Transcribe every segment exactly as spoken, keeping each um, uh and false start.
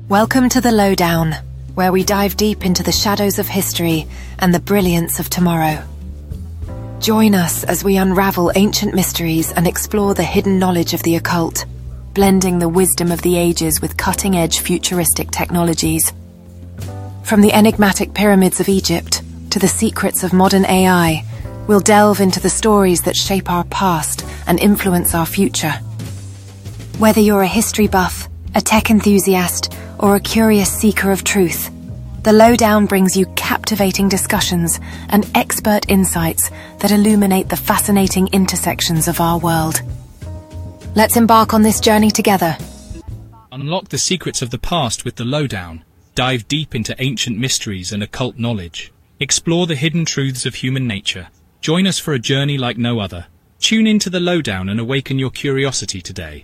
Welcome to the Lowdown, where we dive deep into the shadows of history and the brilliance of tomorrow. Join us as we unravel ancient mysteries and explore the hidden knowledge of the occult, blending the wisdom of the ages with cutting-edge futuristic technologies. From the enigmatic pyramids of Egypt to the secrets of modern A I, we'll delve into the stories that shape our past and influence our future. Whether you're a history buff, a tech enthusiast, or a curious seeker of truth, The Lowdown brings you captivating discussions and expert insights that illuminate the fascinating intersections of our world. Let's embark on this journey together. Unlock the secrets of the past with The Lowdown. Dive deep into ancient mysteries and occult knowledge. Explore the hidden truths of human nature. Join us for a journey like no other. Tune into The Lowdown and awaken your curiosity today.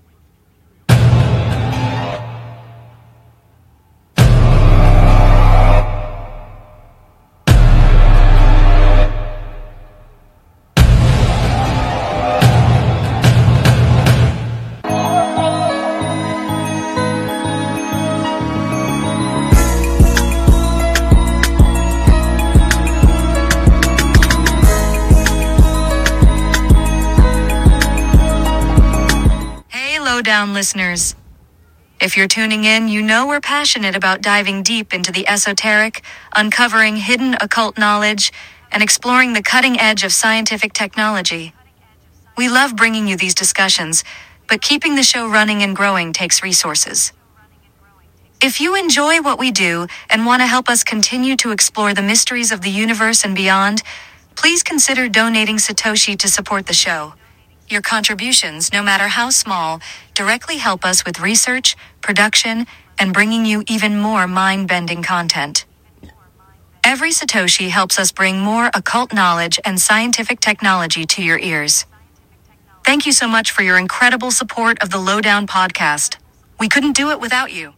Lowdown listeners. If you're tuning in, you know we're passionate about diving deep into the esoteric, uncovering hidden occult knowledge, and exploring the cutting edge of scientific technology. We love bringing you these discussions, but keeping the show running and growing takes resources. If you enjoy what we do and want to help us continue to explore the mysteries of the universe and beyond, please consider donating Satoshi to support the show. Your contributions, no matter how small, directly help us with research, production, and bringing you even more mind-bending content. Every Satoshi helps us bring more occult knowledge and scientific technology to your ears. Thank you so much for your incredible support of the Lowdown podcast. We couldn't do it without you.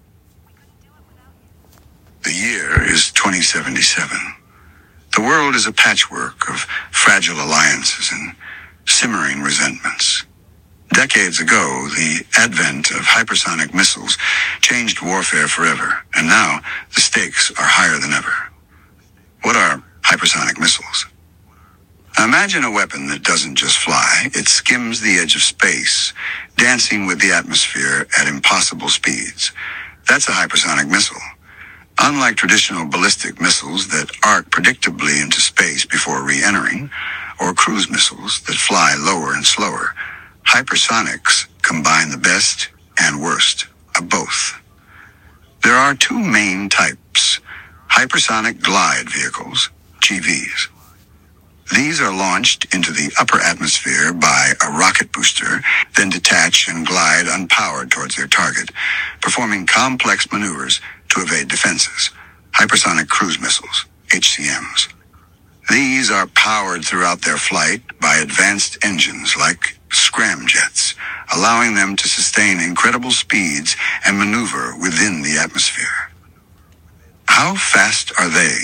The year is twenty seventy-seven. The world is a patchwork of fragile alliances and simmering resentments. Decades ago, the advent of hypersonic missiles changed warfare forever, and now the stakes are higher than ever. What are hypersonic missiles? Imagine a weapon that doesn't just fly, it skims the edge of space, dancing with the atmosphere at impossible speeds. That's a hypersonic missile. Unlike traditional ballistic missiles that arc predictably into space before re-entering, or cruise missiles that fly lower and slower, hypersonics combine the best and worst of both. There are two main types: hypersonic glide vehicles, G Vs. These are launched into the upper atmosphere by a rocket booster, then detach and glide unpowered towards their target, performing complex maneuvers to evade defenses. Hypersonic cruise missiles, H C Ms. These are powered throughout their flight by advanced engines like scramjets, allowing them to sustain incredible speeds and maneuver within the atmosphere. How fast are they?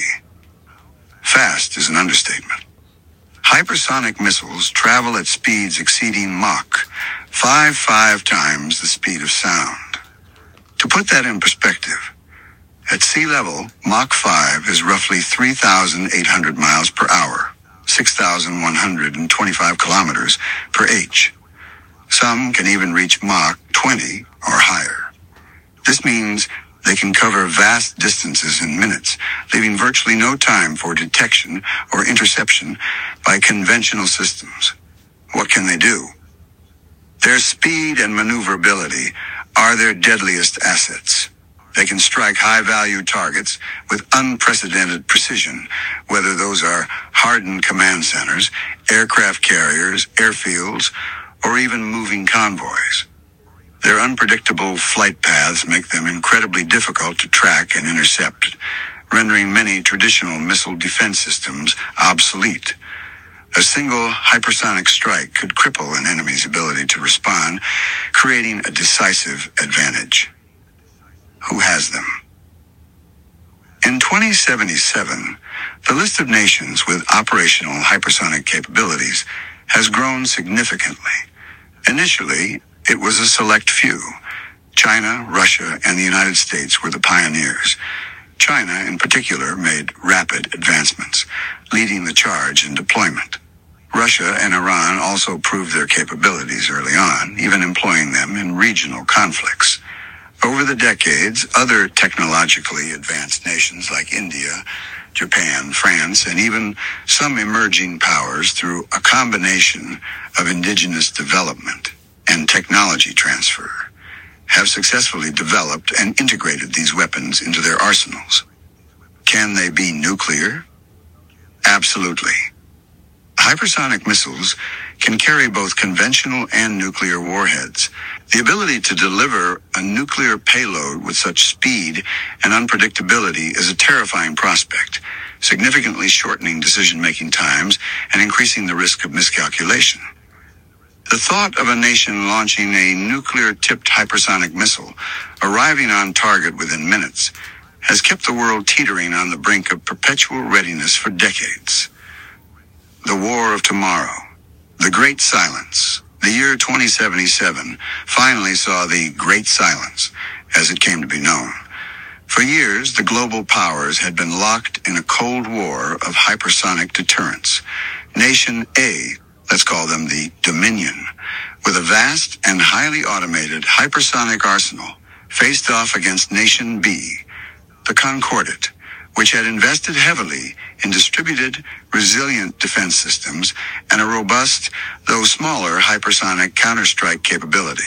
Fast is an understatement. Hypersonic missiles travel at speeds exceeding Mach, five five times the speed of sound. To put that in perspective, at sea level, Mach five is roughly three thousand eight hundred miles per hour, six thousand one hundred twenty-five kilometers per H. Some can even reach Mach twenty or higher. This means they can cover vast distances in minutes, leaving virtually no time for detection or interception by conventional systems. What can they do? Their speed and maneuverability are their deadliest assets. They can strike high-value targets with unprecedented precision, whether those are hardened command centers, aircraft carriers, airfields, or even moving convoys. Their unpredictable flight paths make them incredibly difficult to track and intercept, rendering many traditional missile defense systems obsolete. A single hypersonic strike could cripple an enemy's ability to respond, creating a decisive advantage. Who has them? In twenty seventy-seven, the list of nations with operational hypersonic capabilities has grown significantly. Initially, it was a select few: China, Russia, and the United States were the pioneers. China, in particular, made rapid advancements, leading the charge in deployment. Russia and Iran also proved their capabilities early on, even employing them in regional conflicts. Over the decades, other technologically advanced nations like India, Japan, France, and even some emerging powers, through a combination of indigenous development and technology transfer, have successfully developed and integrated these weapons into their arsenals. Can they be nuclear? Absolutely. Hypersonic missiles can carry both conventional and nuclear warheads. The ability to deliver a nuclear payload with such speed and unpredictability is a terrifying prospect, significantly shortening decision-making times and increasing the risk of miscalculation. The thought of a nation launching a nuclear-tipped hypersonic missile, arriving on target within minutes, has kept the world teetering on the brink of perpetual readiness for decades. The War of Tomorrow, the Great Silence. The year twenty seventy-seven finally saw the Great Silence, as it came to be known. For years, the global powers had been locked in a Cold War of hypersonic deterrence. Nation A, let's call them the Dominion, with a vast and highly automated hypersonic arsenal, faced off against Nation B, the Concordat, which had invested heavily in distributed, resilient defense systems and a robust, though smaller, hypersonic counterstrike capability.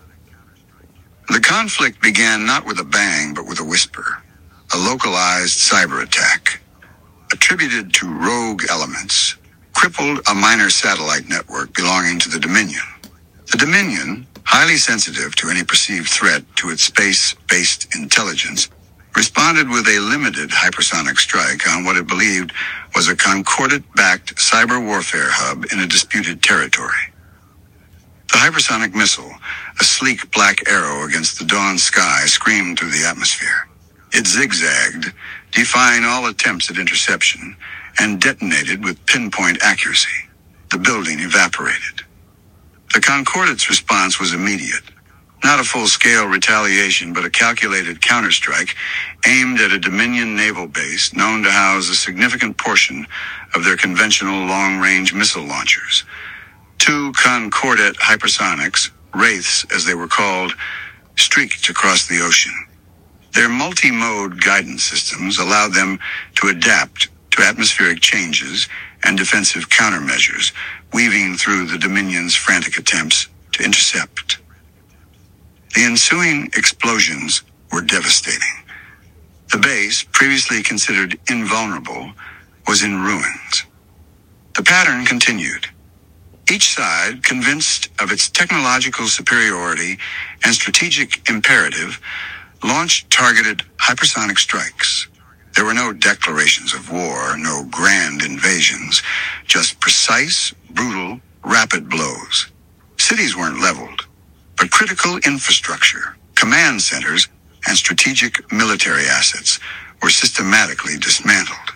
The conflict began not with a bang, but with a whisper, a localized cyber attack, attributed to rogue elements, crippled a minor satellite network belonging to the Dominion. The Dominion, highly sensitive to any perceived threat to its space-based intelligence, responded with a limited hypersonic strike on what it believed was a Concordat-backed cyber warfare hub in a disputed territory. The hypersonic missile, a sleek black arrow against the dawn sky, screamed through the atmosphere. It zigzagged, defying all attempts at interception, and detonated with pinpoint accuracy. The building evaporated. The Concordat's response was immediate. Not a full-scale retaliation, but a calculated counterstrike aimed at a Dominion naval base known to house a significant portion of their conventional long-range missile launchers. Two Concordat hypersonics, Wraiths as they were called, streaked across the ocean. Their multi-mode guidance systems allowed them to adapt to atmospheric changes and defensive countermeasures, weaving through the Dominion's frantic attempts to intercept. The ensuing explosions were devastating. The base, previously considered invulnerable, was in ruins. The pattern continued. Each side, convinced of its technological superiority and strategic imperative, launched targeted hypersonic strikes. There were no declarations of war, no grand invasions, just precise, brutal, rapid blows. Cities weren't leveled, but critical infrastructure, command centers, and strategic military assets were systematically dismantled.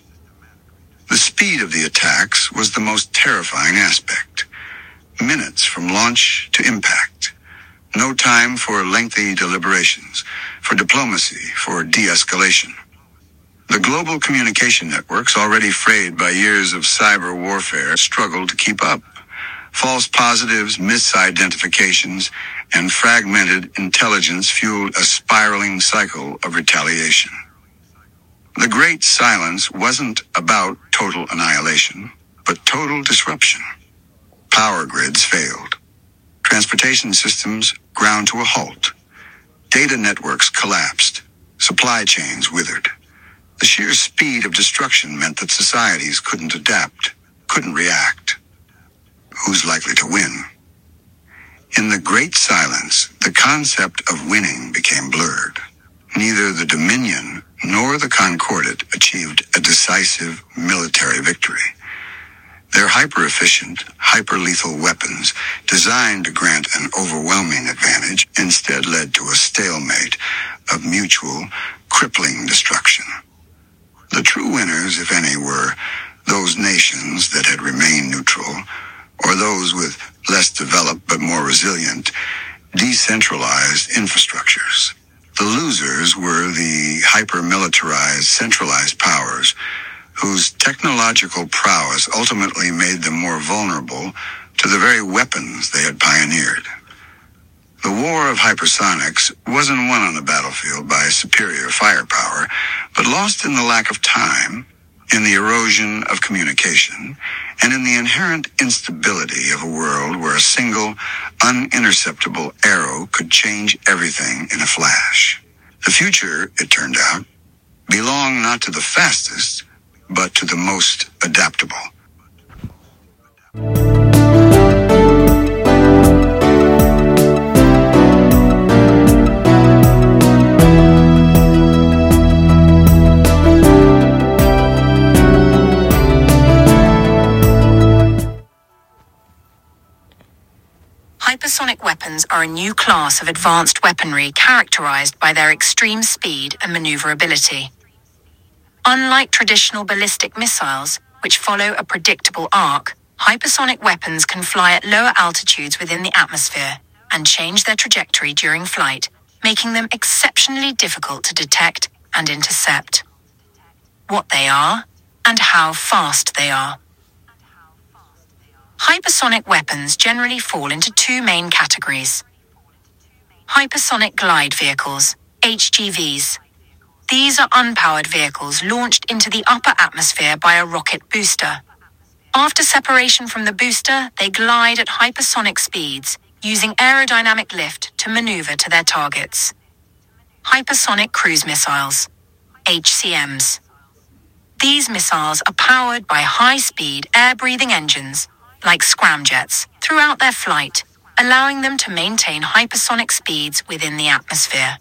The speed of the attacks was the most terrifying aspect. Minutes from launch to impact. No time for lengthy deliberations, for diplomacy, for de-escalation. The global communication networks, already frayed by years of cyber warfare, struggled to keep up. False positives, misidentifications, and fragmented intelligence fueled a spiraling cycle of retaliation. The Great Silence wasn't about total annihilation, but total disruption. Power grids failed. Transportation systems ground to a halt. Data networks collapsed. Supply chains withered. The sheer speed of destruction meant that societies couldn't adapt, couldn't react. Who's likely to win? In the Great Silence, the concept of winning became blurred. Neither the Dominion nor the Concordat achieved a decisive military victory. Their hyper-efficient, hyper-lethal weapons, designed to grant an overwhelming advantage, instead led to a stalemate of mutual, crippling destruction. The true winners, if any, were those nations that had remained neutral, or those with less developed but more resilient, decentralized infrastructures. The losers were the hyper-militarized, centralized powers whose technological prowess ultimately made them more vulnerable to the very weapons they had pioneered. The war of hypersonics wasn't won on the battlefield by superior firepower, but lost in the lack of time, in the erosion of communication, and in the inherent instability of a world where a single, uninterceptable arrow could change everything in a flash. The future, it turned out, belonged not to the fastest, but to the most adaptable. Hypersonic weapons are a new class of advanced weaponry characterized by their extreme speed and maneuverability. Unlike traditional ballistic missiles, which follow a predictable arc, hypersonic weapons can fly at lower altitudes within the atmosphere and change their trajectory during flight, making them exceptionally difficult to detect and intercept. What they are, and how fast they are. Hypersonic weapons generally fall into two main categories. Hypersonic glide vehicles, H G Vs. These are unpowered vehicles launched into the upper atmosphere by a rocket booster. After separation from the booster, they glide at hypersonic speeds, using aerodynamic lift to maneuver to their targets. Hypersonic cruise missiles, H C Ms. These missiles are powered by high-speed, air-breathing engines, like scramjets, throughout their flight, allowing them to maintain hypersonic speeds within the atmosphere.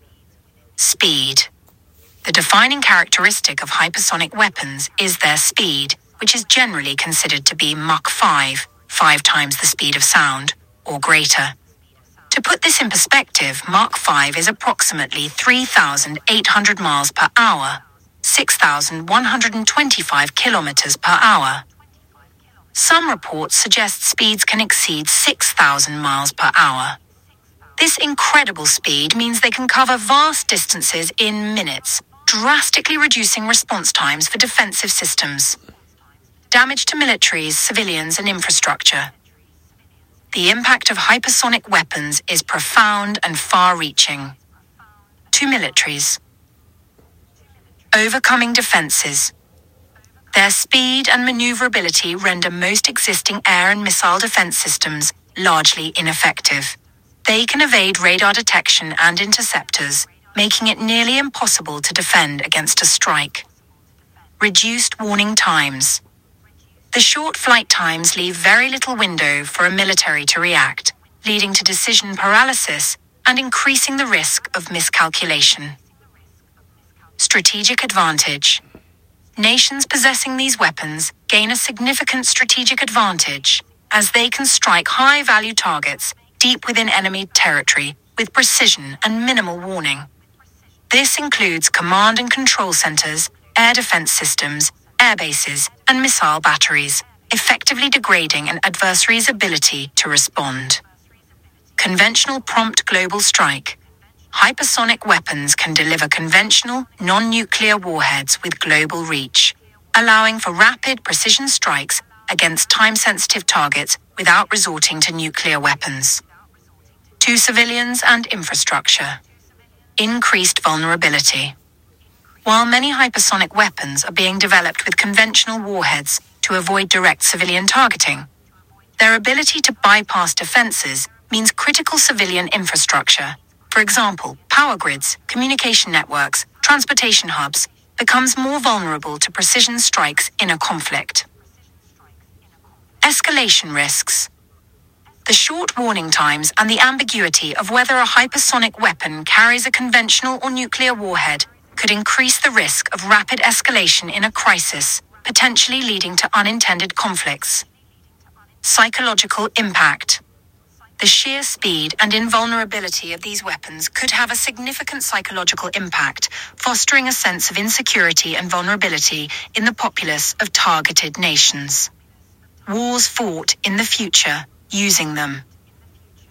Speed. The defining characteristic of hypersonic weapons is their speed, which is generally considered to be Mach five, five times the speed of sound, or greater. To put this in perspective, Mach five is approximately three thousand eight hundred miles per hour, six thousand one hundred twenty-five kilometers per hour. Some reports suggest speeds can exceed six thousand miles per hour. This incredible speed means they can cover vast distances in minutes, drastically reducing response times for defensive systems. Damage to militaries, civilians, and infrastructure. The impact of hypersonic weapons is profound and far-reaching. To militaries. Overcoming defenses. Their speed and maneuverability render most existing air and missile defense systems largely ineffective. They can evade radar detection and interceptors, making it nearly impossible to defend against a strike. Reduced warning times. The short flight times leave very little window for a military to react, leading to decision paralysis and increasing the risk of miscalculation. Strategic advantage. Nations possessing these weapons gain a significant strategic advantage, as they can strike high-value targets deep within enemy territory with precision and minimal warning. This includes command and control centers, air defense systems, air bases, and missile batteries, effectively degrading an adversary's ability to respond. Conventional prompt global strike. Hypersonic weapons can deliver conventional, non-nuclear warheads with global reach, allowing for rapid precision strikes against time-sensitive targets without resorting to nuclear weapons. To civilians and infrastructure. Increased vulnerability. While many hypersonic weapons are being developed with conventional warheads to avoid direct civilian targeting, their ability to bypass defenses means critical civilian infrastructure, for example, power grids, communication networks, transportation hubs, becomes more vulnerable to precision strikes in a conflict. Escalation risks. The short warning times and the ambiguity of whether a hypersonic weapon carries a conventional or nuclear warhead could increase the risk of rapid escalation in a crisis, potentially leading to unintended conflicts. Psychological impact. The sheer speed and invulnerability of these weapons could have a significant psychological impact, fostering a sense of insecurity and vulnerability in the populace of targeted nations. Wars fought in the future using them.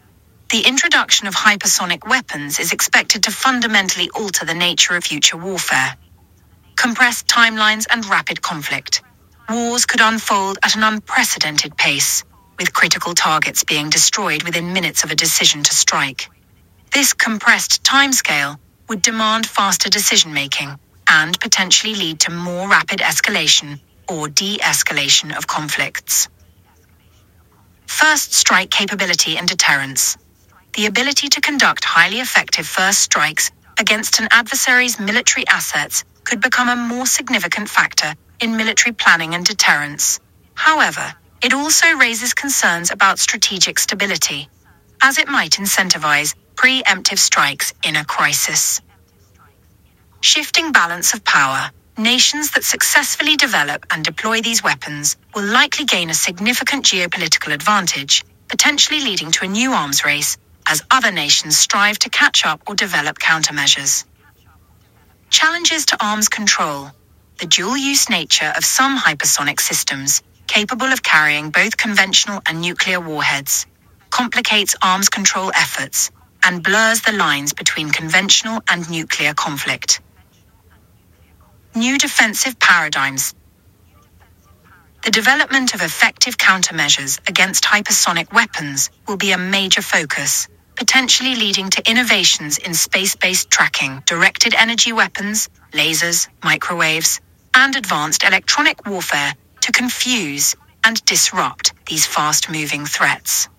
The introduction of hypersonic weapons is expected to fundamentally alter the nature of future warfare. Compressed timelines and rapid conflict. Wars could unfold at an unprecedented pace, with critical targets being destroyed within minutes of a decision to strike. This compressed timescale would demand faster decision-making and potentially lead to more rapid escalation or de-escalation of conflicts. First strike capability and deterrence. The ability to conduct highly effective first strikes against an adversary's military assets could become a more significant factor in military planning and deterrence. However, it also raises concerns about strategic stability, as it might incentivize preemptive strikes in a crisis. Shifting balance of power. Nations that successfully develop and deploy these weapons will likely gain a significant geopolitical advantage, potentially leading to a new arms race as other nations strive to catch up or develop countermeasures. Challenges to arms control. The dual-use nature of some hypersonic systems, capable of carrying both conventional and nuclear warheads, complicates arms control efforts and blurs the lines between conventional and nuclear conflict. New defensive paradigms. The development of effective countermeasures against hypersonic weapons will be a major focus, potentially leading to innovations in space-based tracking, directed energy weapons, lasers, microwaves, and advanced electronic warfare to confuse and disrupt these fast-moving threats.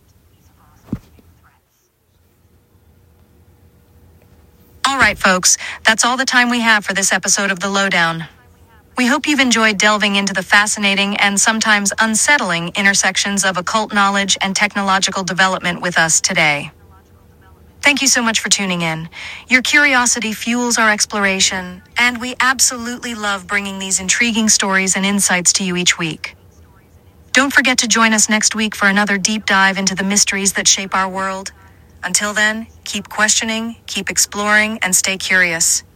All right, folks, that's all the time we have for this episode of The Lowdown. We hope you've enjoyed delving into the fascinating and sometimes unsettling intersections of occult knowledge and technological development with us today. Thank you so much for tuning in. Your curiosity fuels our exploration, and we absolutely love bringing these intriguing stories and insights to you each week. Don't forget to join us next week for another deep dive into the mysteries that shape our world. Until then, keep questioning, keep exploring, and stay curious.